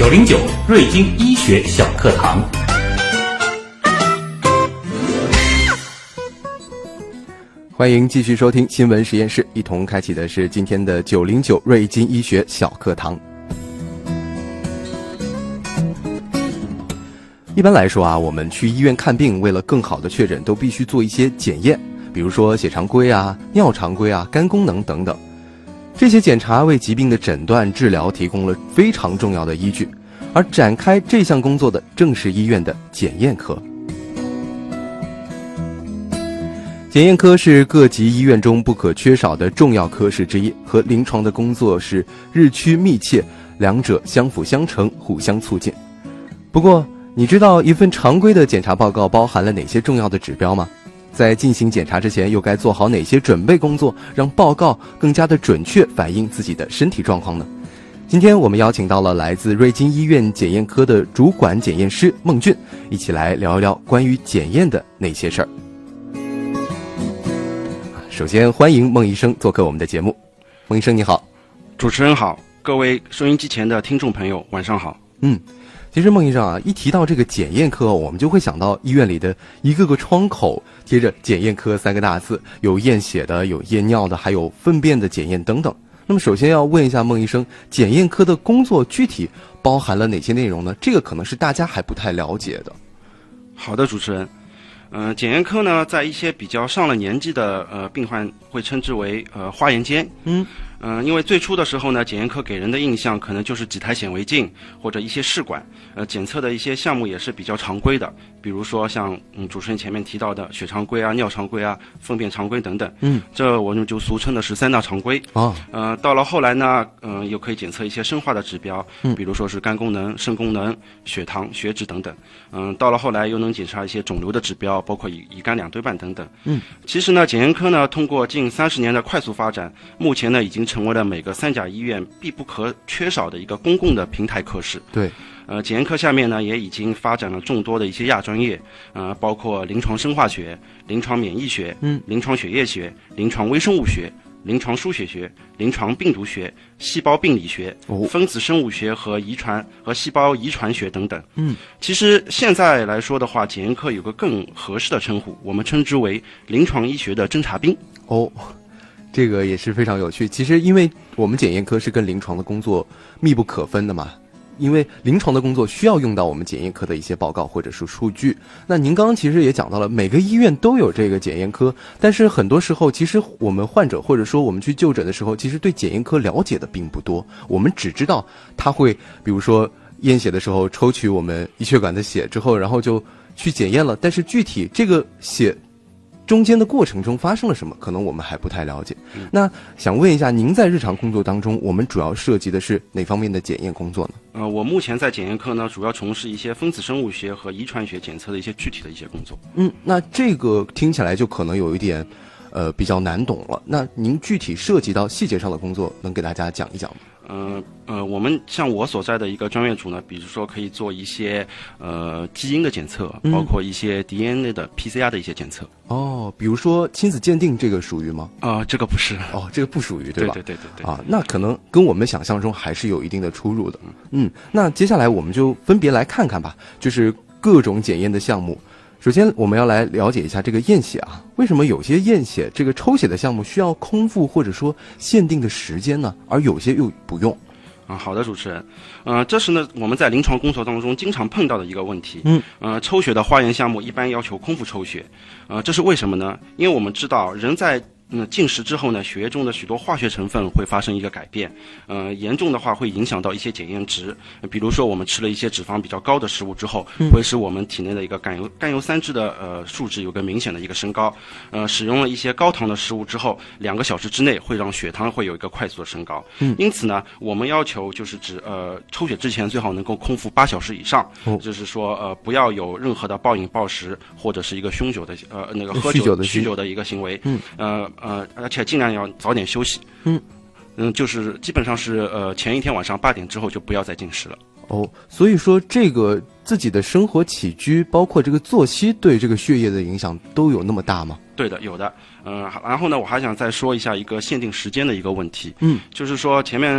909瑞金医学小课堂。 欢迎继续收听新闻实验室，一同开启的是今天的909瑞金医学小课堂。一般来说啊，我们去医院看病，为了更好的确诊，都必须做一些检验，比如说血常规啊、尿常规啊、肝功能等等。这些检查为疾病的诊断治疗提供了非常重要的依据，而展开这项工作的正是医院的检验科。检验科是各级医院中不可缺少的重要科室之一，和临床的工作是日趋密切，两者相辅相成，互相促进。不过，你知道一份常规的检查报告包含了哪些重要的指标吗？在进行检查之前，又该做好哪些准备工作，让报告更加的准确反映自己的身体状况呢？今天我们邀请到了来自瑞金医院检验科的主管检验师孟俊，一起来聊一聊关于检验的那些事儿。首先欢迎孟医生做客我们的节目。孟医生你好。 主持人好，各位收音机前的听众朋友晚上好。 其实孟医生啊，一提到这个检验科，我们就会想到医院里的一个个窗口贴着检验科3个大字，有验血的，有验尿的，还有粪便的检验等等。那么首先要问一下孟医生，检验科的工作具体包含了哪些内容呢？这个可能是大家还不太了解的。 好的，主持人。检验科呢，在一些比较上了年纪的病患会称之为花眼尖。因为最初的时候呢，检验科给人的印象可能就是几台显微镜或者一些试管，检测的一些项目也是比较常规的，比如说像主持人前面提到的血常规啊、尿常规啊、粪便常规等等。这我们就俗称的是3大常规。到了后来呢，又可以检测一些生化的指标，比如说是肝功能、肾功能、血糖、血脂等等。到了后来又能检查一些肿瘤的指标，包括乙肝2对半等等。其实呢，检验科呢，通过近30年的快速发展，目前呢已经成为了每个3甲医院必不可缺少的一个公共的平台科室。 对， 检验科下面呢也已经发展了众多的一些亚专业，包括临床生化学、临床免疫学、临床血液学、临床微生物学、临床输血学、临床病毒学、细胞病理学、分子生物学和遗传和细胞遗传学等等。其实现在来说的话，检验科有个更合适的称呼，我们称之为临床医学的侦察兵。 这个也是非常有趣。其实因为我们检验科是跟临床的工作密不可分的嘛，因为临床的工作需要用到我们检验科的一些报告或者是数据。那您刚刚其实也讲到了，每个医院都有这个检验科，但是很多时候其实我们患者或者说我们去就诊的时候，其实对检验科了解的并不多。我们只知道他会比如说验血的时候抽取我们胰血管的血之后，然后就去检验了，但是具体这个血中间的过程中发生了什么，可能我们还不太了解。那想问一下，您在日常工作当中，我们主要涉及的是哪方面的检验工作呢？ 我目前在检验科呢，主要从事一些分子生物学和遗传学检测的一些具体的一些工作。 那这个听起来就可能有一点比较难懂了。那您具体涉及到细节上的工作，能给大家讲一讲吗？ 我们像我所在的一个专业组呢，比如说可以做一些基因的检测，包括一些 DNA 的 PCR 的一些检测。 比如说亲子鉴定，这个属于吗？ 这个不是。 这个不属于，对吧？ 对。 那可能跟我们想象中还是有一定的出入的。那接下来我们就分别来看看吧，就是各种检验的项目。首先我们要来了解一下这个验血啊，为什么有些验血这个抽血的项目需要空腹或者说限定的时间呢，而有些又不用？ 好的，主持人。这是呢我们在临床工作当中经常碰到的一个问题。抽血的化验项目一般要求空腹抽血。这是为什么呢？因为我们知道人在进食之后呢，血液中的许多化学成分会发生一个改变，严重的话会影响到一些检验值。比如说我们吃了一些脂肪比较高的食物之后，会使我们体内的一个甘油三酯的数值有个明显的一个升高。使用了一些高糖的食物之后，2个小时之内会让血糖会有一个快速的升高。因此呢，我们要求就是抽血之前最好能够空腹8小时以上，就是说不要有任何的暴饮暴食或者是一个酗酒的喝酒酗酒的一个行为。而且尽量要早点休息。就是基本上是前一天晚上8点之后就不要再进食了。 所以说这个自己的生活起居，包括这个作息，对这个血液的影响都有那么大吗？ 对的，有的。然后呢，我还想再说一下一个限定时间的一个问题。就是说前面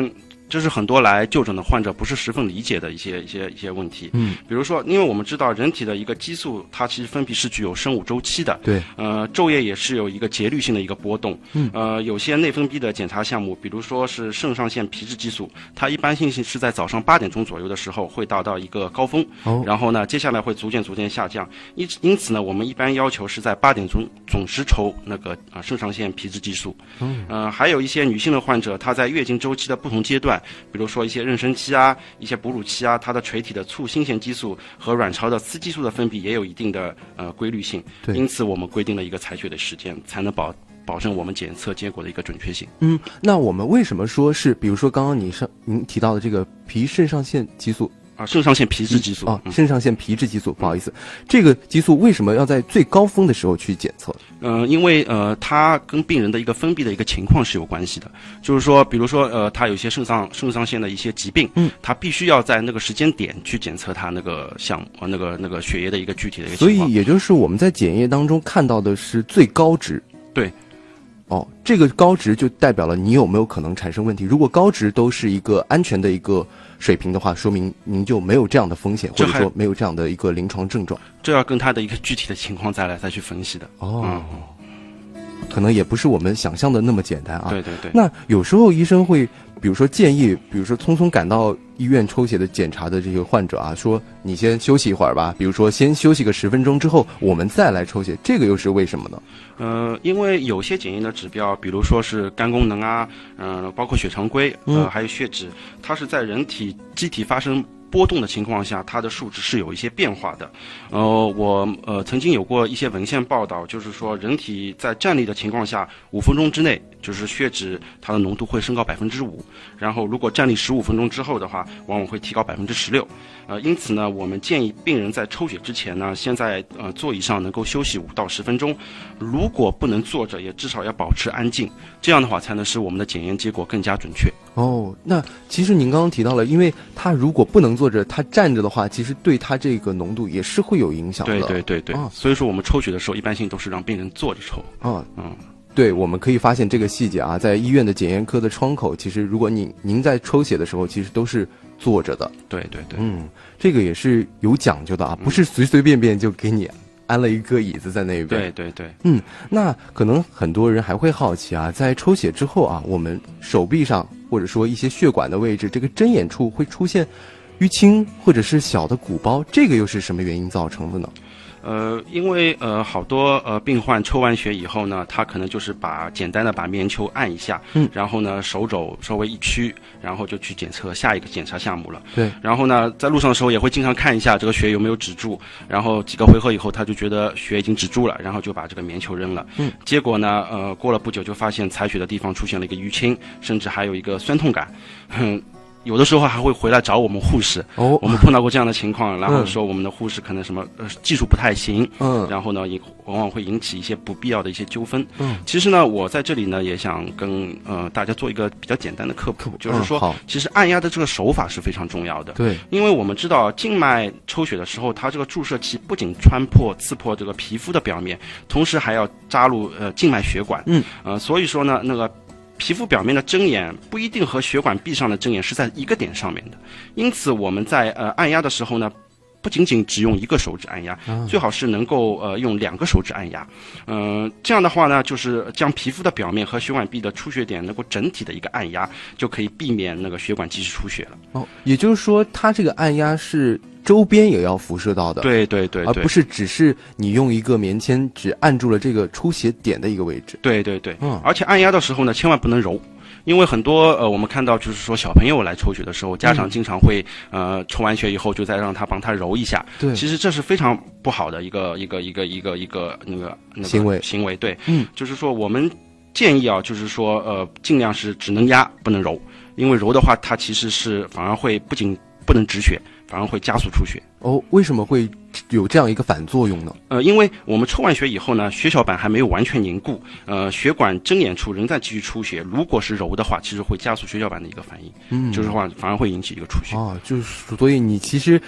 这是很多来就诊的患者不是十分理解的一些问题。比如说，因为我们知道人体的一个激素，它其实分泌是具有生物周期的。 对。 昼夜也是有一个节律性的一个波动。有些内分泌的检查项目，比如说是肾上腺皮质激素，它一般性是在早上8点钟左右的时候会达到一个高峰，然后呢，接下来会逐渐下降。因此呢，我们一般要求是在8点钟准时抽那个肾上腺皮质激素。还有一些女性的患者，她在月经周期的不同阶段，比如说一些妊娠期啊、一些哺乳期啊，她的垂体的促性腺激素和卵巢的雌激素的分泌也有一定的规律性。因此我们规定了一个采血的时间，才能保证我们检测结果的一个准确性。 那我们为什么说是，比如说刚刚您提到的这个肾上腺激素？ 肾上腺皮质激素肾上腺皮质激素，不好意思，这个激素为什么要在最高峰的时候去检测？ 因为它跟病人的一个分泌的一个情况是有关系的。就是说，比如说他有一些肾上腺的一些疾病，他必须要在那个时间点去检测他那个项目那个血液的一个具体的一个情况。 所以也就是我们在检验当中看到的是最高值。 对。 这个高值就代表了你有没有可能产生问题。如果高值都是一个安全的一个水平的话，说明您就没有这样的风险，或者说没有这样的一个临床症状。 这要跟他的一个具体的情况再去分析的。 可能也不是我们想象的那么简单啊。 对。 那有时候医生会，比如说建议，比如说匆匆赶到医院抽血的检查的这个患者啊，说你先休息一会儿吧，比如说先休息个10分钟之后，我们再来抽血，这个又是为什么呢？ 因为有些检验的指标，比如说是肝功能啊，包括血常规，还有血脂，它是在人体机体发生波动的情况下，它的数值是有一些变化的。我曾经有过一些文献报道，就是说人体在站立的情况下，5分钟之内，就是血脂它的浓度会升高5%，然后如果站立15分钟之后的话，往往会提高16%。因此呢，我们建议病人在抽血之前呢，先在座椅上能够休息5到10分钟，如果不能坐着，也至少要保持安静，这样的话才能使我们的检验结果更加准确。 那其实您刚刚提到了，因为他如果不能坐着，他站着的话，其实对他这个浓度也是会有影响的。 对。所以说我们抽血的时候，一般性都是让病人坐着抽。 对，我们可以发现这个细节啊，在医院的检验科的窗口，其实如果您在抽血的时候，其实都是坐着的。 对。 这个也是有讲究的啊，不是随随便便就给你安了一个椅子在那边。 对。 那可能很多人还会好奇啊，在抽血之后啊，我们手臂上或者说一些血管的位置，这个针眼处会出现淤青或者是小的鼓包，这个又是什么原因造成的呢？ 因为好多病患抽完血以后呢，他可能就是简单的把棉球按一下，然后呢手肘稍微一屈，然后就去检测下一个检查项目了。 对。 然后呢，在路上的时候也会经常看一下这个血有没有止住，然后几个回合以后，他就觉得血已经止住了，然后就把这个棉球扔了。结果呢，过了不久就发现采血的地方出现了一个淤青，甚至还有一个酸痛感。有的时候还会回来找我们护士。我们碰到过这样的情况，然后说我们的护士可能什么技术不太行，然后呢往往会引起一些不必要的一些纠纷。其实呢，我在这里呢也想跟大家做一个比较简单的科普，就是说，其实按压的这个手法是非常重要的。 对， 因为我们知道静脉抽血的时候，它这个注射器不仅刺破这个皮肤的表面，同时还要扎入静脉血管。所以说呢，那个皮肤表面的针眼不一定和血管壁上的针眼是在一个点上面的，因此我们在按压的时候呢，不仅仅只用一个手指按压，最好是能够用2个手指按压。这样的话呢，就是将皮肤的表面和血管壁的出血点能够整体的一个按压，就可以避免那个血管继续出血了。 也就是说，它这个按压是周边也要辐射到的。 对， 而不是只是你用一个棉签只按住了这个出血点的一个位置。 对。而且按压的时候呢，千万不能揉。因为很多我们看到就是说小朋友来抽血的时候，家长经常会抽完血以后就再让他帮他揉一下。 对， 其实这是非常不好的一个那个行为。对，就是说我们建议啊，就是说尽量是只能压不能揉，因为揉的话它其实是反而会不仅不能止血，反而会加速出血。 为什么会有这样一个反作用呢？ 因为我们抽完血以后呢，血小板还没有完全凝固，血管针眼处仍在继续出血。如果是揉的话，其实会加速血小板的一个反应，就是话反而会引起一个出血。 就是所以你其实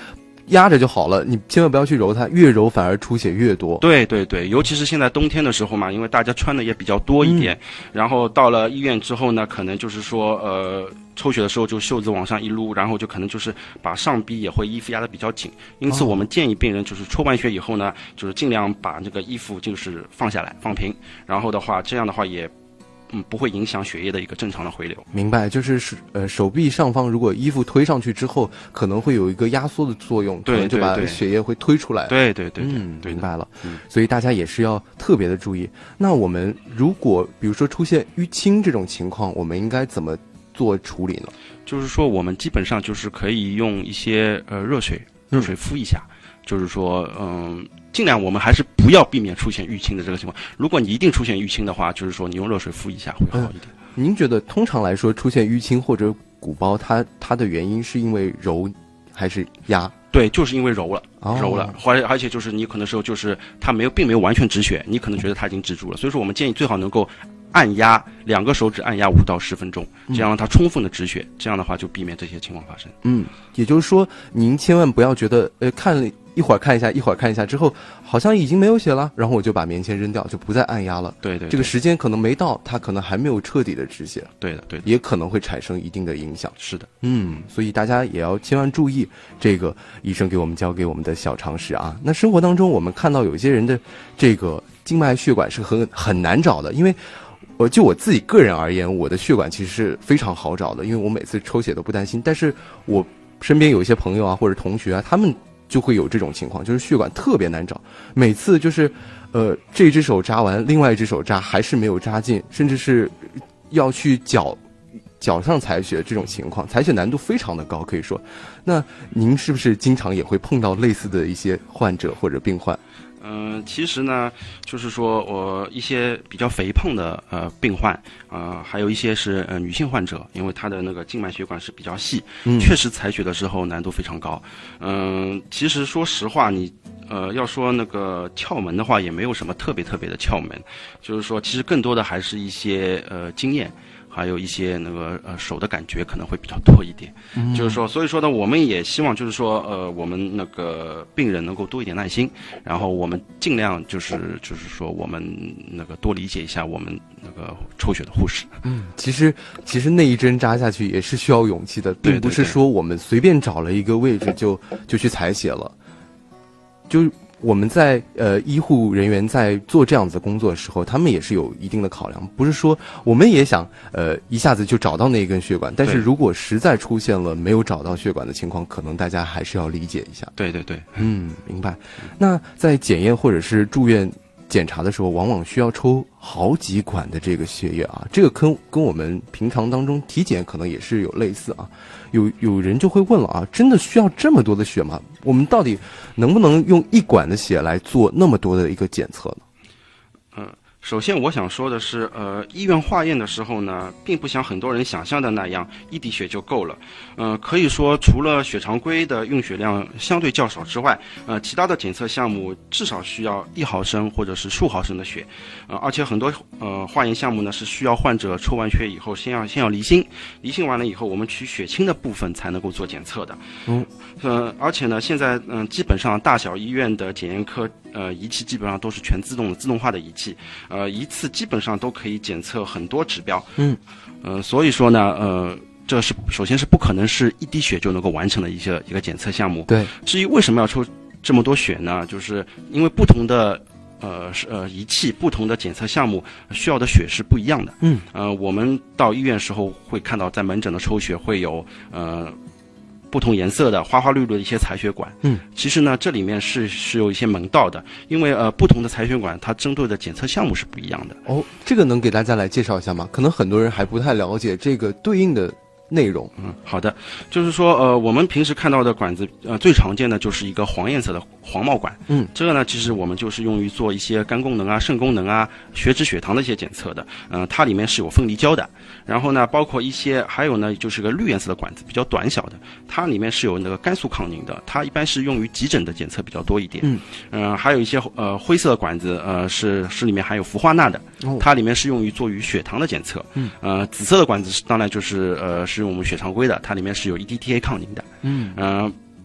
压着就好了，你千万不要去揉它，越揉反而出血越多。 对对对，尤其是现在冬天的时候嘛，因为大家穿的也比较多一点，然后到了医院之后呢，可能就是说抽血的时候就袖子往上一撸，然后就可能就是把上臂也会衣服压得比较紧，因此我们建议病人就是抽完血以后呢，就是尽量把这个衣服就是放下来放平，然后的话这样的话也不会影响血液的一个正常的回流。 明白，就是手臂上方如果衣服推上去之后，可能会有一个压缩的作用， 对， 可能就把血液会推出来。 对对对， 明白了。所以大家也是要特别的注意。那我们如果比如说出现淤青这种情况，我们应该怎么做处理呢？ 就是说我们基本上就是可以用一些热水敷一下，就是说尽量我们还是不要避免出现淤青的这个情况。如果你一定出现淤青的话，就是说你用热水敷一下会好一点。 您觉得通常来说出现淤青或者鼓包，它的原因是因为揉还是压？ 对，就是因为揉了，而且就是你可能时候就是它并没有完全止血，你可能觉得它已经止住了，所以说我们建议最好能够按压2个手指按压5到10分钟，这样让它充分的止血，这样的话就避免这些情况发生。 也就是说您千万不要觉得看了一会儿看一下，一会儿看一下之后好像已经没有血了，然后我就把棉签扔掉，就不再按压了。 对对， 这个时间可能没到，它可能还没有彻底的止血。 对的对的， 也可能会产生一定的影响。 是的， 所以大家也要千万注意这个医生给我们教给我们的小常识啊。那生活当中我们看到有些人的这个静脉血管是很难找的，因为就我自己个人而言，我的血管其实是非常好找的，因为我每次抽血都不担心。但是我身边有一些朋友啊或者同学啊，他们就会有这种情况，就是血管特别难找，每次就是这只手扎完，另外一只手扎还是没有扎进，甚至是要去脚上采血，这种情况采血难度非常的高，可以说。那您是不是经常也会碰到类似的一些患者或者病患？ 其实呢，就是说我一些比较肥胖的病患还有一些是女性患者，因为她的那个静脉血管是比较细，确实采血的时候难度非常高。其实说实话，你要说那个窍门的话，也没有什么特别的窍门，就是说其实更多的还是一些经验。还有一些那个手的感觉可能会比较多一点，就是说，所以说呢，我们也希望就是说，我们那个病人能够多一点耐心，然后我们尽量就是说，我们那个多理解一下我们那个抽血的护士。 其实那一针扎下去也是需要勇气的，并不是说我们随便找了一个位置就去采血了，就。我们在医护人员在做这样子的工作的时候，他们也是有一定的考量，不是说我们也想一下子就找到那一根血管，但是如果实在出现了没有找到血管的情况，可能大家还是要理解一下。 对对对， 明白。那在检验或者是住院检查的时候，往往需要抽好几管的这个血液啊，这个跟我们平常当中体检可能也是有类似啊。有人就会问了啊，真的需要这么多的血吗？我们到底能不能用1管的血来做那么多的一个检测呢？ 首先我想说的是，医院化验的时候呢，并不像很多人想象的那样，1滴血就够了。可以说除了血常规的用血量相对较少之外，其他的检测项目至少需要1毫升或者是数毫升的血。而且很多化验项目呢是需要患者抽完血以后先要离心，离心完了以后我们取血清的部分才能够做检测的。而且呢，现在基本上大小医院的检验科仪器基本上都是全自动的自动化的仪器，一次基本上都可以检测很多指标。所以说呢，这是首先是不可能是1滴血就能够完成的一个检测项目。 对。 至于为什么要抽这么多血呢？就是因为不同的仪器、不同的检测项目需要的血是不一样的。我们到医院时候会看到，在门诊的抽血会有不同颜色的花花绿绿的一些采血管。其实呢，这里面是有一些门道的，因为不同的采血管它针对的检测项目是不一样的。 这个能给大家来介绍一下吗？可能很多人还不太了解这个对应的内容。 好的，就是说我们平时看到的管子最常见的就是一个黄颜色的黄帽管。这个呢其实我们就是用于做一些肝功能啊、肾功能啊、血脂、血糖的一些检测的。它里面是有分离胶的。然后呢，包括一些还有呢就是个绿颜色的管子，比较短小的，它里面是有那个肝素抗凝的，它一般是用于急诊的检测比较多一点。还有一些灰色的管子是里面含有氟化钠的，它里面是用于做于血糖的检测。紫色的管子当然就是用我们血常规的，它里面是有 EDTA 抗凝的。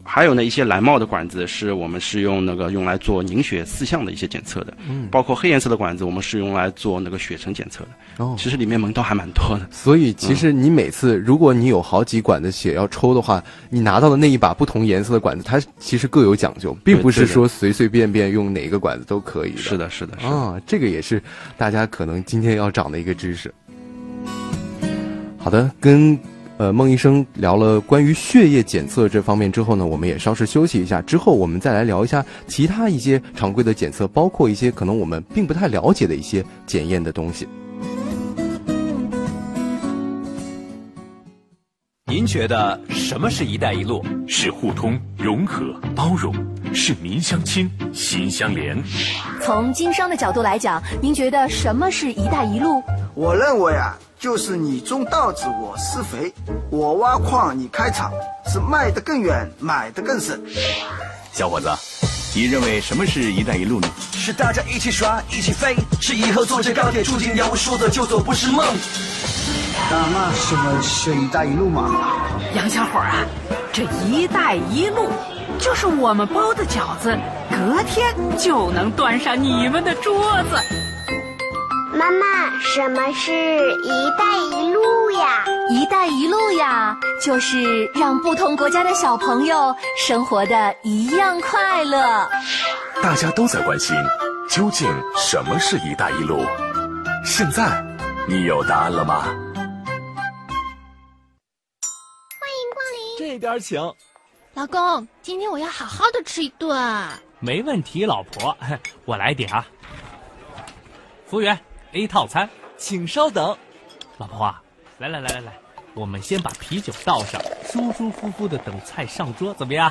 还有呢一些蓝帽的管子是我们是用来做凝血四项的一些检测的，包括黑颜色的管子我们是用来做血层检测的。其实里面门道还蛮多的。 所以其实你每次如果你有好几管的血要抽的话，你拿到的那一把不同颜色的管子，它其实各有讲究，并不是说随随便便用哪个管子都可以的。 是的。 这个也是大家可能今天要长的一个知识。好的，跟孟医生聊了关于血液检测这方面之后呢，我们也稍事休息一下，之后我们再来聊一下其他一些常规的检测，包括一些可能我们并不太了解的一些检验的东西。 您觉得什么是一带一路？ 是互通、融合、包容，是民相亲、心相连。 从经商的角度来讲，您觉得什么是一带一路？ 我认为就是你种稻子我施肥，我挖矿你开厂，是卖得更远，买得更省。 小伙子，你认为什么是一带一路呢？ 是大家一起耍一起飞，是以后坐着高铁出境，要不说走就走不是梦。 那什么是一带一路嘛？ 杨小伙啊，这一带一路就是我们包的饺子隔天就能端上你们的桌子。 妈妈，什么是一带一路呀？ 一带一路呀，就是让不同国家的小朋友生活的一样快乐。 大家都在关心，究竟什么是一带一路？现在你有答案了吗？ 欢迎光临， 这边请。 老公，今天我要好好的吃一顿。 没问题，老婆，我来点啊。服务员，A 套餐， 请稍等。 老婆啊，来，我们先把啤酒倒上，舒舒服服的等菜上桌，怎么样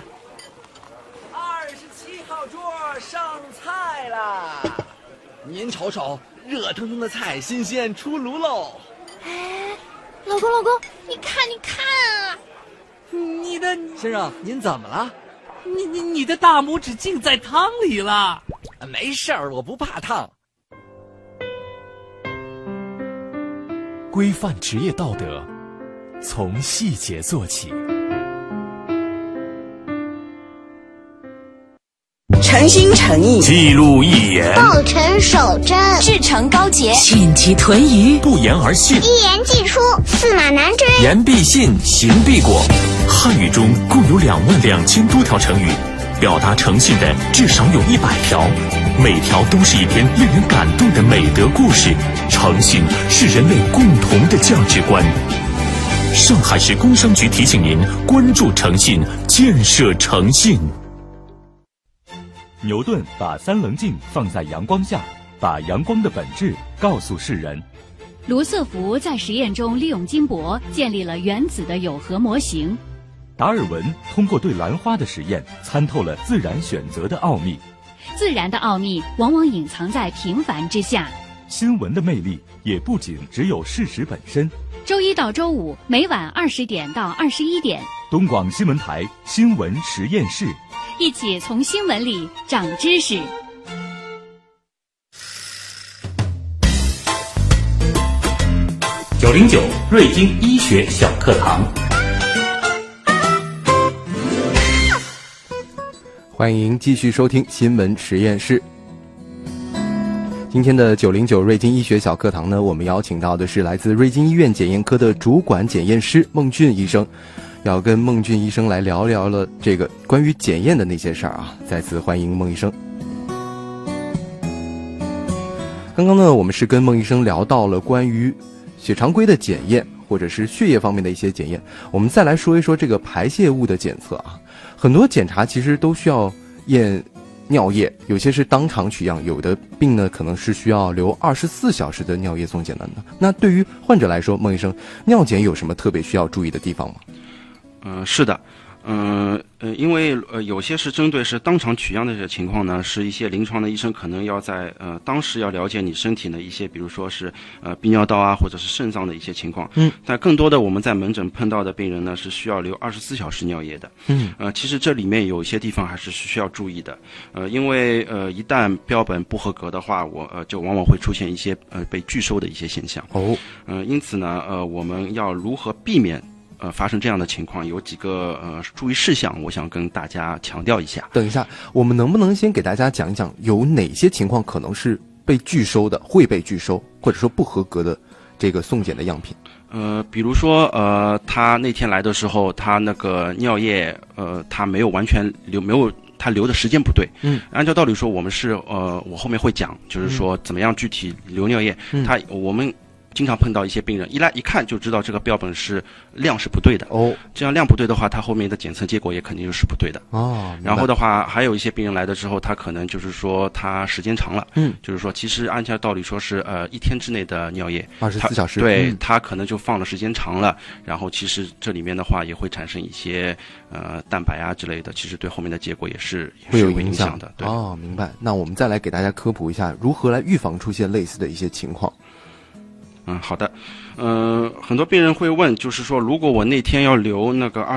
？27号桌上菜啦！您瞅瞅，热腾腾的菜，新鲜出炉喽！ 哎，老公，你看啊！ 先生，您怎么了？ 你的大拇指浸在汤里了。 没事儿，我不怕烫。 规范职业道德，从细节做起。 诚心诚意， 记录一言， 报成守真， 至诚高洁， 信其屯于， 不言而信， 一言既出，驷马难追。 言必信，行必果。汉语中共有22000多条成语，表达诚信的至少有100条，每条都是一篇令人感动的美德故事。诚信是人类共同的价值观。上海市工商局提醒您关注诚信，建设诚信。 牛顿把三棱镜放在阳光下，把阳光的本质告诉世人。 卢瑟福在实验中利用金箔建立了原子的有核模型。 达尔文通过对兰花的实验参透了自然选择的奥秘。 自然的奥秘往往隐藏在平凡之下。 新闻的魅力也不仅只有事实本身。 周一到周五每晚20点到21点， 东广新闻台新闻实验室， 一起从新闻里长知识。 909瑞金医学小课堂， 欢迎继续收听新闻实验室。今天的909瑞金医学小课堂呢，我们邀请到的是来自瑞金医院检验科的主管检验师孟俊医生，要跟孟俊医生来聊聊了这个关于检验的那些事儿啊。再次欢迎孟医生。刚刚呢，我们是跟孟医生聊到了关于血常规的检验，或者是血液方面的一些检验。我们再来说一说这个排泄物的检测啊。很多检查其实都需要验尿液，有些是当场取样，有的病呢可能是需要留24小时的尿液送检的。那对于患者来说，孟医生，尿检有什么特别需要注意的地方吗？ 是的。因为有些是针对是当场取样的这些情况呢，是一些临床的医生可能要在当时要了解你身体的一些，比如说是泌尿道啊，或者是肾脏的一些情况。但更多的我们在门诊碰到的病人呢，是需要留24小时尿液的。其实这里面有一些地方还是需要注意的。因为一旦标本不合格的话，就往往会出现一些被拒收的一些现象。因此呢，我们要如何避免发生这样的情况，有几个注意事项，我想跟大家强调一下。 等一下，我们能不能先给大家讲一讲有哪些情况可能是被拒收的，会被拒收，或者说不合格的这个送检的样品？ 比如说他那天来的时候，他那个尿液他没有完全他留的时间不对。按照道理说，我们是我后面会讲，就是说怎么样具体留尿液。我们经常碰到一些病人一来一看就知道这个标本是量是不对的。这样量不对的话，他后面的检测结果也肯定就是不对的。然后的话，还有一些病人来的之后，他可能就是说他时间长了。就是说其实按照道理说是1天之内的尿液 ，24小时。 对，他可能就放的时间长了，然后其实这里面的话也会产生一些蛋白啊之类的，其实对后面的结果也是会有影响的。对。 明白。那我们再来给大家科普一下如何来预防出现类似的一些情况。 好的。很多病人会问，就是说如果我那天要留那个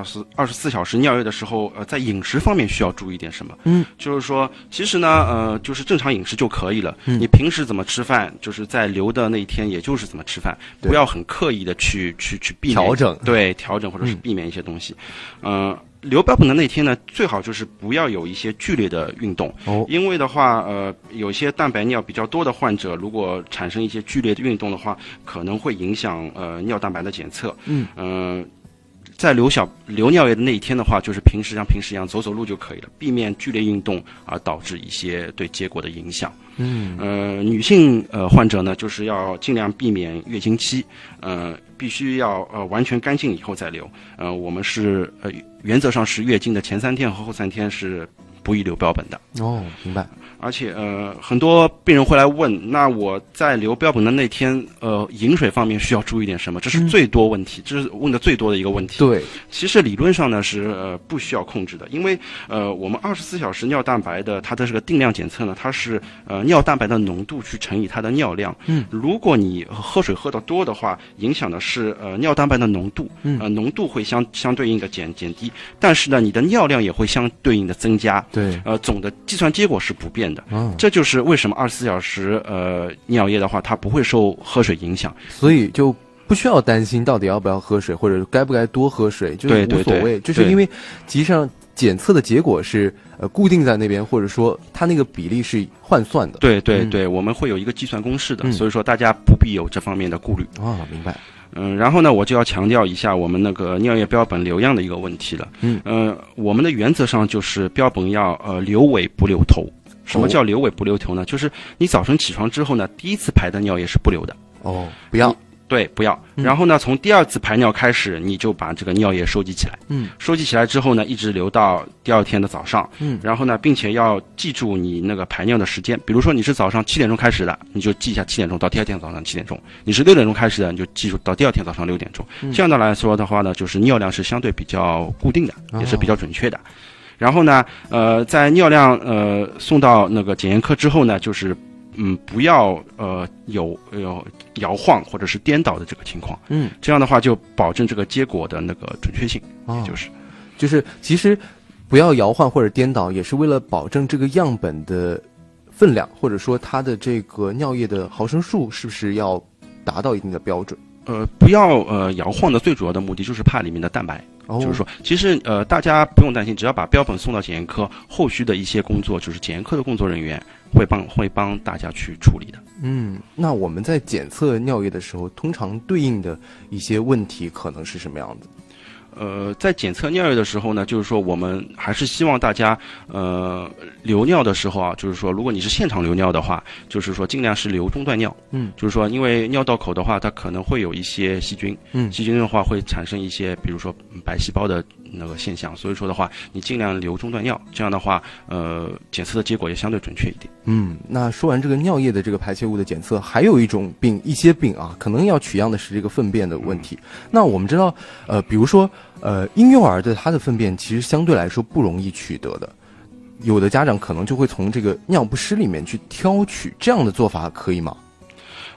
24小时尿液的时候，在饮食方面需要注意点什么？就是说其实呢就是正常饮食就可以了。你平时怎么吃饭，就是在留的那一天也就是怎么吃饭，不要很刻意的去避免调整或者是避免一些东西。留标本的那天呢，最好就是不要有一些剧烈的运动。因为的话有些蛋白尿比较多的患者，如果产生一些剧烈的运动的话，可能会影响尿蛋白的检测。在留尿液的那一天的话，就是像平时一样走走路就可以了，避免剧烈运动而导致一些对结果的影响。女性患者呢，就是要尽量避免月经期，必须要完全干净以后再留。我们是原则上是月经的前3天和后3天是不宜留标本的。 明白。 而且很多病人会来问，那我在留标本的那天饮水方面需要注意点什么？这是最多问题，这是问的最多的一个问题。 对， 其实理论上呢是不需要控制的，因为我们24小时尿蛋白的它的这个定量检测呢，它是尿蛋白的浓度去乘以它的尿量。如果你喝水喝得多的话，影响的是尿蛋白的浓度，浓度会相对应的减低，但是呢你的尿量也会相对应的增加。 对， 总的计算结果是不变的。这就是为什么24小时尿液的话，它不会受喝水影响， 所以就不需要担心到底要不要喝水，或者该不该多喝水，就是无所谓。就是因为实际上检测的结果是固定在那边，或者说它那个比例是换算的。 对，我们会有一个计算公式的，所以说大家不必有这方面的顾虑。 明白。 然后呢，我就要强调一下我们那个尿液标本留样的一个问题了。我们的原则上就是标本要留尾不留头。什么叫留尾不留头呢？就是你早晨起床之后呢，第一次排的尿液是不留的。 不要。 对，不要。然后呢，从第2次排尿开始，你就把这个尿液收集起来。收集起来之后呢，一直留到第2天的早上。然后呢，并且要记住你那个排尿的时间。比如说你是早上7点钟开始的，你就记一下7点钟到第2天早上7点钟；你是6点钟开始的，你就记住到第2天早上6点钟。这样的来说的话呢，就是尿量是相对比较固定的，也是比较准确的。然后呢，在尿量送到那个检验科之后呢，就是不要有摇晃或者是颠倒的这个情况。这样的话就保证这个结果的那个准确性。 就是其实不要摇晃或者颠倒，也是为了保证这个样本的分量，或者说它的这个尿液的毫升数是不是要达到一定的标准。 不要摇晃的最主要的目的就是怕里面的蛋白。就是说其实大家不用担心，只要把标本送到检验科，后续的一些工作就是检验科的工作人员会帮大家去处理的。 那我们在检测尿液的时候，通常对应的一些问题可能是什么样子？ 在检测尿液的时候呢，就是说我们还是希望大家留尿的时候啊，就是说如果你是现场留尿的话，就是说尽量是留中段尿。就是说因为尿道口的话，它可能会有一些细菌，细菌的话会产生一些比如说白细胞的那个现象，所以说的话你尽量留中段尿，这样的话检测的结果也相对准确一点。 那说完这个尿液的这个排泄物的检测，还有一些病啊，可能要取样的是这个粪便的问题。那我们知道比如说婴幼儿的他的粪便其实相对来说不容易取得的，有的家长可能就会从这个尿不湿里面去挑取，这样的做法可以吗？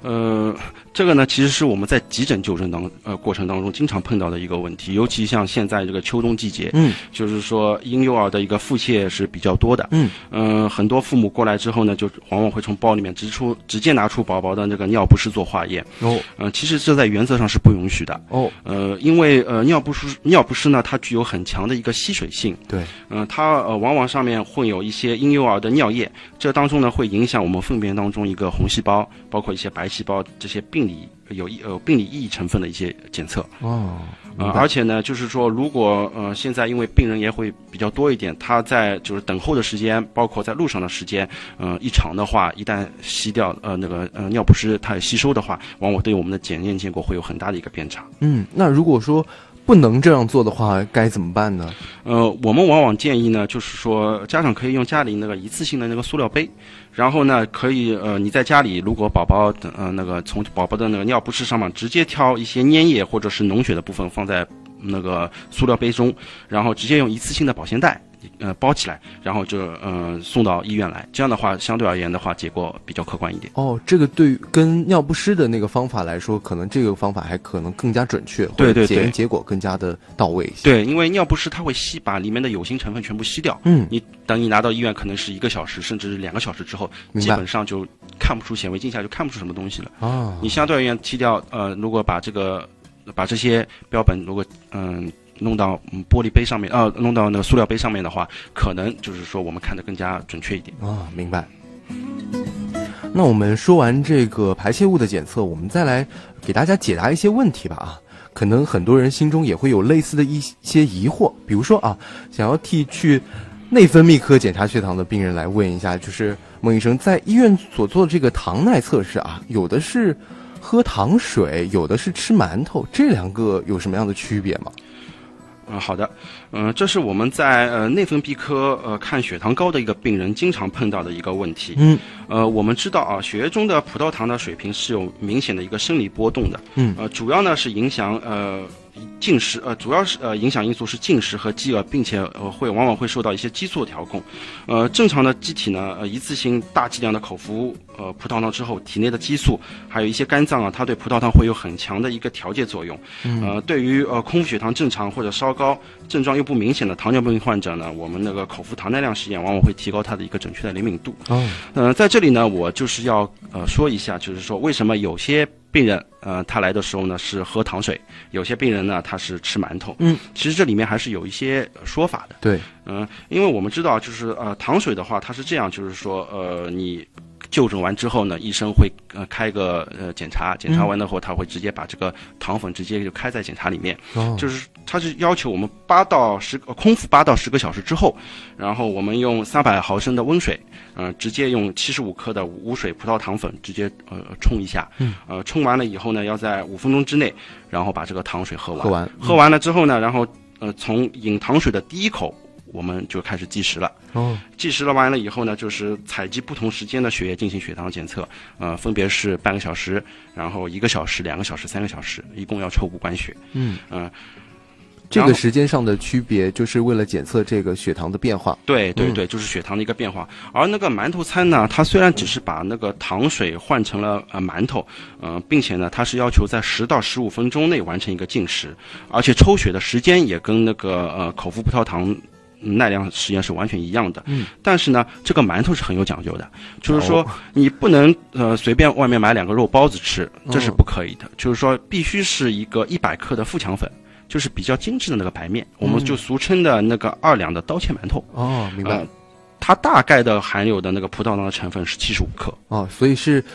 这个呢，其实是我们在急诊就诊过程当中经常碰到的一个问题，尤其像现在这个秋冬季节，就是说婴幼儿的一个腹泻是比较多的，很多父母过来之后呢，就往往会从包里面直接拿出宝宝的那个尿不湿做化验，其实这在原则上是不允许的，因为尿不湿呢，它具有很强的一个吸水性， 对， 它往往上面混有一些婴幼儿的尿液，这当中呢会影响我们粪便当中一个红细胞，包括一些白细胞这些病理病理意义成分的一些检测。而且呢，就是说，如果现在因为病人也会比较多一点，他在就是等候的时间，包括在路上的时间，一长的话，一旦吸掉尿不湿它吸收的话，往往对我们的检验结果会有很大的一个偏差。 那如果说不能这样做的话，该怎么办呢？ 我们往往建议呢，就是说家长可以用家里那个一次性的那个塑料杯，然后呢，可以你在家里如果宝宝从宝宝的那个尿不湿上面直接挑一些粘液或者是脓血的部分放在那个塑料杯中，然后直接用一次性的保鲜袋包起来，然后就送到医院来。这样的话，相对而言的话，结果比较客观一点。 这个对于跟尿不湿的那个方法来说，可能这个方法还可能更加准确， 对， 检验结果更加的到位一些。 对，因为尿不湿它会把里面的有形成分全部吸掉。你拿到医院可能是1个小时甚至是2个小时之后，基本上就看不出显微镜下就看不出什么东西了。你相对而言剔掉如果把这些标本如果弄到玻璃杯上面弄到那个塑料杯上面的话，可能就是说我们看得更加准确一点。 明白。那我们说完这个排泄物的检测，我们再来给大家解答一些问题吧。可能很多人心中也会有类似的一些疑惑，比如说想要替去内分泌科检查血糖的病人来问一下，就是孟医生在医院所做的这个糖耐测试有的是喝糖水，有的是吃馒头，这2个有什么样的区别吗？ 好的，这是我们在内分泌科看血糖高的一个病人经常碰到的一个问题。我们知道血液中的葡萄糖的水平是有明显的一个生理波动的。主要呢是影响进食，主要是影响因素是进食和饥饿，并且往往会受到一些激素的调控。正常的机体呢，一次性大剂量的口服葡萄糖之后，体内的激素还有一些肝脏它对葡萄糖会有很强的一个调节作用。对于空腹血糖正常或者稍高、症状又不明显的糖尿病患者呢，我们那个口服糖耐量实验往往会提高它的一个准确的灵敏度。在这里呢，我就是要说一下，就是说为什么有些病人他来的时候呢是喝糖水，有些病人呢他是吃馒头。其实这里面还是有一些说法的。 对， 因为我们知道就是糖水的话，它是这样，就是说你就诊完之后呢，医生会开个检查完了后，他会直接把这个糖粉直接就开在检查里面。就是他是要求我们空腹8到10个小时之后，然后我们用300毫升的温水，直接用75克的无水葡萄糖粉直接冲一下。冲完了以后呢，要在5分钟之内，然后把这个糖水喝完了之后呢，然后从饮糖水的第一口我们就开始计时了。计时了完了以后呢，就是采集不同时间的血液进行血糖检测，分别是半个小时，然后1个小时、2个小时、3个小时，一共要抽5管血。 这个时间上的区别就是为了检测这个血糖的变化。 对，就是血糖的一个变化。而那个馒头餐呢，它虽然只是把那个糖水换成了馒头，并且呢，它是要求在10到15分钟内完成一个进食，而且抽血的时间也跟那个口服葡萄糖耐量实验是完全一样的。但是呢，这个馒头是很有讲究的，就是说你不能随便外面买2个肉包子吃，这是不可以的。就是说必须是一个100克的富强粉，就是比较精致的那个白面，我们就俗称的那个2两的刀切馒头。 明白。 它大概的含有的那个葡萄糖的成分是75克。 所以是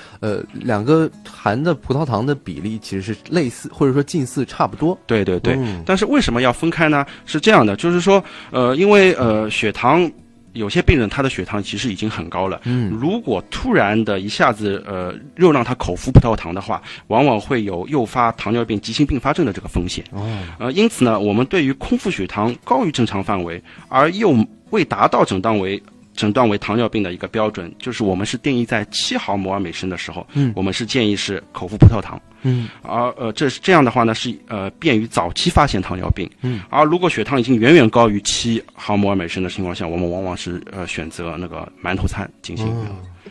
2个含的葡萄糖的比例其实是类似或者说近似差不多。 对。但是为什么要分开呢？是这样的，就是说因为血糖。有些病人他的血糖其实已经很高了，如果突然的一下子又让他口服葡萄糖的话，往往会有诱发糖尿病急性并发症的这个风险。因此呢，我们对于空腹血糖高于正常范围而又未达到诊断为糖尿病的一个标准，就是我们是定义在7毫摩尔每升的时候，我们是建议是口服葡萄糖。而这样的话呢，是便于早期发现糖尿病。而如果血糖已经远远高于7毫摩尔每升的情况下，我们往往是选择那个馒头餐进行。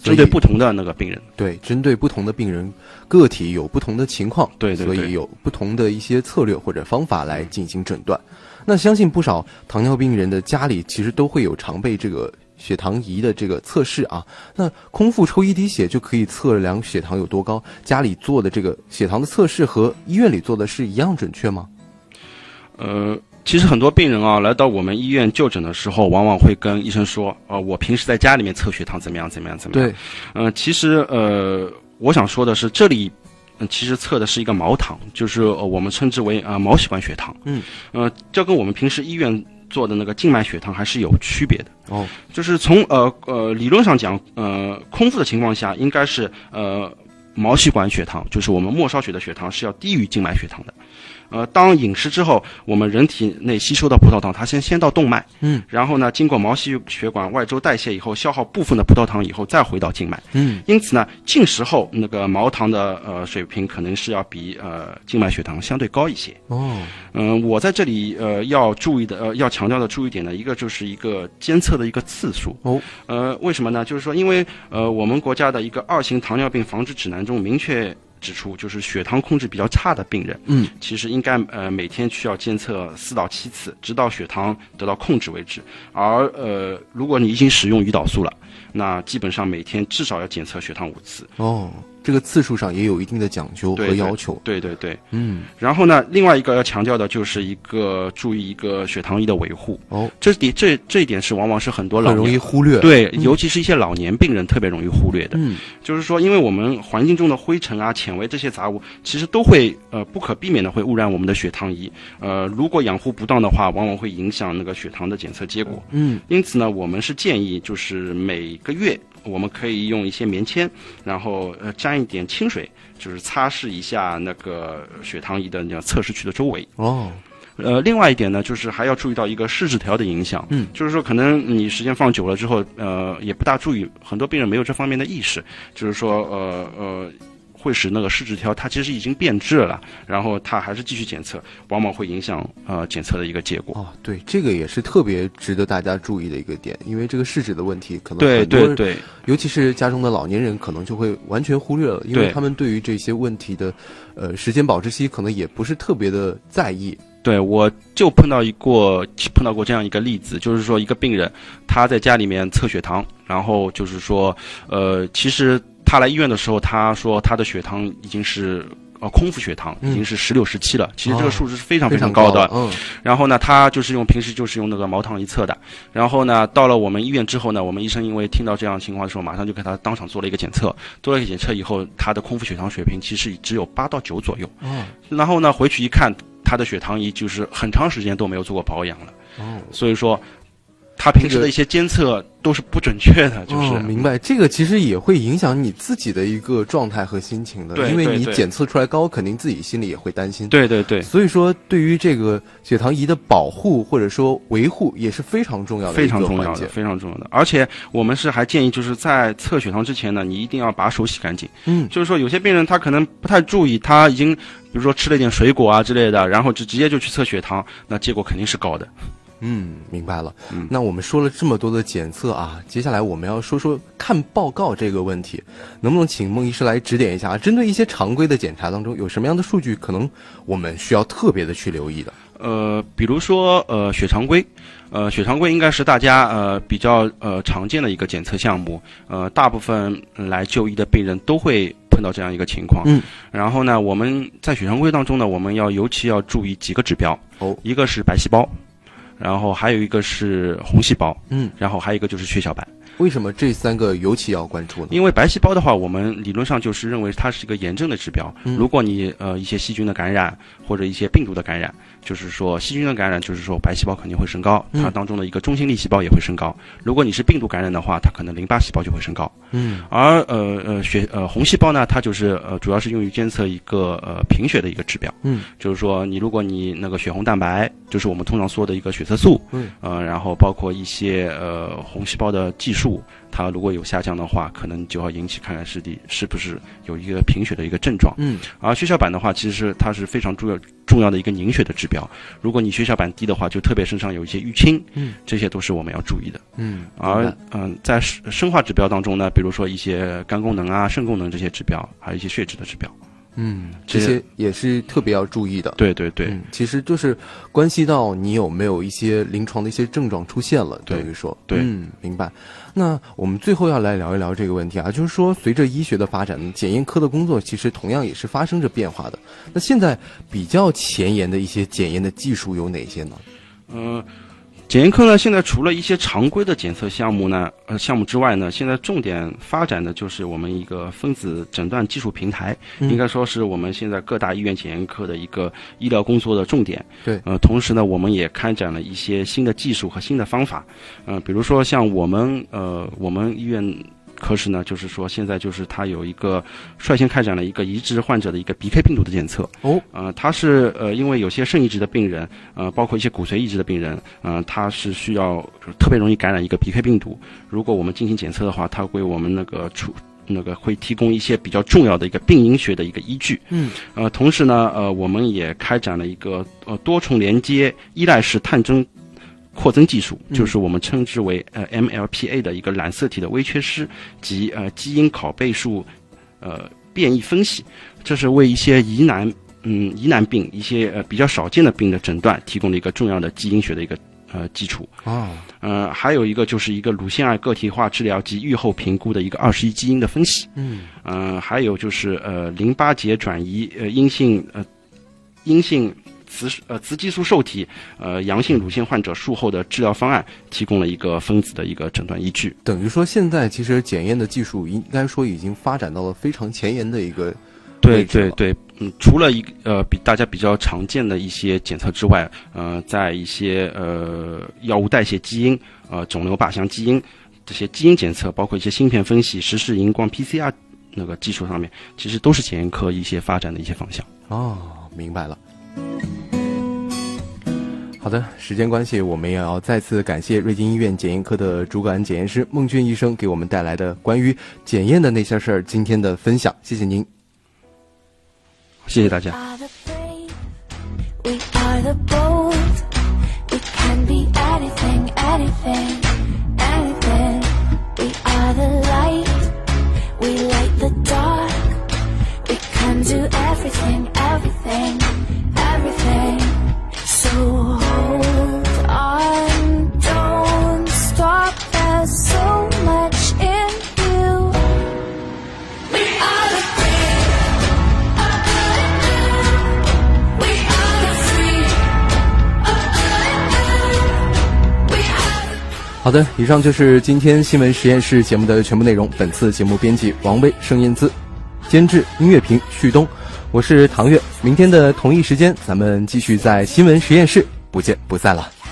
针对不同的那个病人。 对，针对不同的病人个体有不同的情况， 对， 所以有不同的一些策略或者方法来进行诊断。那相信不少糖尿病人的家里其实都会有常备这个血糖仪的这个测试啊。那空腹抽1滴血就可以测量血糖有多高，家里做的这个血糖的测试和医院里做的是一样准确吗？ 其实很多病人啊，来到我们医院就诊的时候，往往会跟医生说，我平时在家里面测血糖怎么样。 对， 其实我想说的是，这里其实测的是一个毛糖，就是我们称之为毛细管血糖。这跟我们平时医院做的那个静脉血糖还是有区别的。 哦， 就是从理论上讲，空腹的情况下，应该是毛细管血糖，就是我们末梢血的血糖是要低于静脉血糖的。当饮食之后，我们人体内吸收的葡萄糖，它先到动脉，然后呢，经过毛细血管外周代谢以后，消耗部分的葡萄糖以后，再回到静脉，因此呢，进食后那个毛糖的水平可能是要比静脉血糖相对高一些。我在这里要注意的要强调的注意点呢，一个就是一个监测的一个次数。为什么呢？就是说，因为我们国家的一个2型糖尿病防治指南中明确指出，就是血糖控制比较差的病人，其实应该每天需要监测4到7次，直到血糖得到控制为止。而如果你已经使用胰岛素了，那基本上每天至少要检测血糖5次。 这个次数上也有一定的讲究和要求。 对。然后呢，另外一个要强调的就是一个注意一个血糖仪的维护。这一点是往往是很多很容易忽略。 对，尤其是一些老年病人特别容易忽略的。就是说，因为我们环境中的灰尘啊、纤维这些杂物，其实都会不可避免的会污染我们的血糖仪。如果养护不当的话，往往会影响那个血糖的检测结果。因此呢，我们是建议就是每个月我们可以用一些棉签，然后沾一点清水，就是擦拭一下那个血糖仪的那测试区的周围。另外一点呢，就是还要注意到一个试纸条的影响。就是说可能你时间放久了之后，也不大注意，很多病人没有这方面的意识，就是说会使那个试纸条它其实已经变质了，然后它还是继续检测，往往会影响检测的一个结果。 对，这个也是特别值得大家注意的一个点，因为这个试纸的问题，可能很多人， 对， 尤其是家中的老年人，可能就会完全忽略了，因为他们对于这些问题的时间保质期可能也不是特别的在意。 对，我就碰到过这样一个例子，就是说一个病人他在家里面测血糖，然后就是说其实他来医院的时候，他说他的血糖已经是空腹血糖已经是16、17了，其实这个数值是非常非常高的。然后呢，他就是平时就是用那个毛糖仪测的。然后呢，到了我们医院之后呢，我们医生因为听到这样的情况的时候，马上就给他当场做了一个检测。做了一个检测以后，他的空腹血糖水平其实只有8到9左右。然后呢，回去一看，他的血糖仪就是很长时间都没有做过保养了。所以说他平时的一些监测都是不准确的，就是明白。这个其实也会影响你自己的一个状态和心情的，因为你检测出来高，肯定自己心里也会担心。 对。 所以说，对于这个血糖仪的保护或者说维护也是非常重要的一个环节， 非常重要的。而且我们是还建议，就是在测血糖之前呢，你一定要把手洗干净。就是说有些病人他可能不太注意，他已经比如说吃了一点水果啊之类的，然后直接就去测血糖，那结果肯定是高的。 明白了。那我们说了这么多的检测啊，接下来我们要说说看报告这个问题，能不能请孟医师来指点一下，针对一些常规的检查当中，有什么样的数据可能我们需要特别的去留意的？ 比如说血常规，血常规应该是大家比较常见的一个检测项目，大部分来就医的病人都会碰到这样一个情况。然后呢，我们在血常规当中呢，我们尤其要注意几个指标。一个是白细胞，然后还有一个是红细胞，然后还有一个就是血小板。 为什么这3个尤其要关注呢？ 因为白细胞的话，我们理论上就是认为它是一个炎症的指标。如果你一些细菌的感染或者一些病毒的感染，就是说细菌的感染，就是说白细胞肯定会升高，它当中的一个中性粒细胞也会升高。如果你是病毒感染的话，它可能淋巴细胞就会升高。而红细胞呢，它就是主要是用于监测一个贫血的一个指标。就是说如果你那个血红蛋白，就是我们通常说的一个血色素，然后包括一些红细胞的计数。 数它如果有下降的话，可能就要引起看看是不是有一个贫血的一个症状。而血小板的话，其实它是非常重要的一个凝血的指标。如果你血小板低的话，就特别身上有一些淤青，这些都是我们要注意的。而在生化指标当中呢，比如说一些肝功能啊、肾功能这些指标，还有一些血脂的指标。 这些也是特别要注意的。 对对对， 其实就是关系到你有没有一些临床的一些症状出现了，等于说， 对， 明白。那我们最后要来聊一聊这个问题啊，就是说随着医学的发展，检验科的工作其实同样也是发生着变化的。那现在比较前沿的一些检验的技术有哪些呢？ 检验科呢，现在除了一些常规的检测项目之外呢，现在重点发展的就是我们一个分子诊断技术平台，应该说是我们现在各大医院检验科的一个医疗工作的重点。 对， 同时呢，我们也开展了一些新的技术和新的方法，比如说像我们医院科室呢，就是说现在就是它有一个率先开展了一个移植患者的一个 BK 病毒的检测。它是因为有些肾移植的病人，包括一些骨髓移植的病人，它是需要特别容易感染一个 BK 病毒。如果我们进行检测的话，它为我们会提供一些比较重要的一个病因学的一个依据。同时呢，我们也开展了一个多重连接依赖式探针扩增技术，就是我们称之为MLPA 的一个染色体的微缺失及基因拷贝数变异分析，这是为一些疑难病、一些比较少见的病的诊断提供了一个重要的基因学的一个基础。还有一个就是一个乳腺癌个体化治疗及预后评估的一个21基因的分析。还有就是淋巴结转移阴性雌激素受体阳性乳腺患者术后的治疗方案，提供了一个分子的一个诊断依据。 等于说现在其实检验的技术应该说已经发展到了非常前沿的一个位置了。对， 除了大家比较常见的一些检测之外，在一些药物代谢基因、肿瘤靶向基因这些基因检测，包括一些芯片分析、时时荧光 PCR 那个技术上面，其实都是检验科一些发展的一些方向。 明白了。好的，时间关系，我们也要再次感谢瑞金医院检验科的主管检验师孟俊医生给我们带来的关于检验的那些事儿今天的分享，谢谢您。 谢谢大家。 So hold on, don't stop, there's so much in you. We are the free, we are the free, we are the... 好的，以上就是今天新闻实验室节目的全部内容。本次节目编辑王威、盛燕姿，监制音乐评旭东，我是唐月。明天的同一时间，咱们继续在新闻实验室不见不散了。